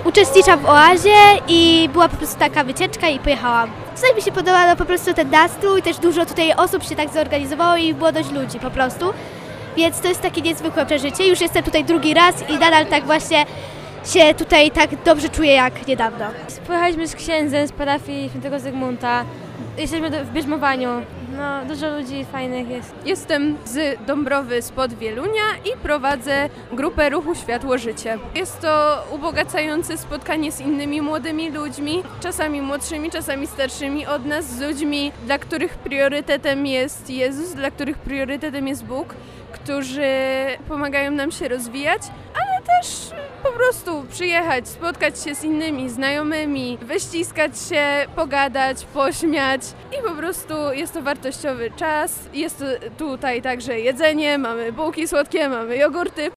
uczestniczam w Oazie i była po prostu taka wycieczka i pojechałam. Tutaj mi się podoba po prostu ten nastrój, też dużo tutaj osób się tak zorganizowało i było dość ludzi po prostu. Więc to jest takie niezwykłe przeżycie. Już jestem tutaj drugi raz i nadal tak właśnie się tutaj tak dobrze czuję jak niedawno. Pojechaliśmy z księdzem z parafii Świętego Zygmunta. Jesteśmy w bierzmowaniu. No, dużo ludzi fajnych jest. Jestem z Dąbrowy spod Wielunia i prowadzę grupę Ruchu Światło Życie. Jest to ubogacające spotkanie z innymi młodymi ludźmi, czasami młodszymi, czasami starszymi od nas, z ludźmi, dla których priorytetem jest Jezus, dla których priorytetem jest Bóg, którzy pomagają nam się rozwijać, ale też po prostu przyjechać, spotkać się z innymi znajomymi, wyściskać się, pogadać, pośmiać i po prostu jest to wartościowy czas. Jest tutaj także jedzenie, mamy bułki słodkie, mamy jogurty.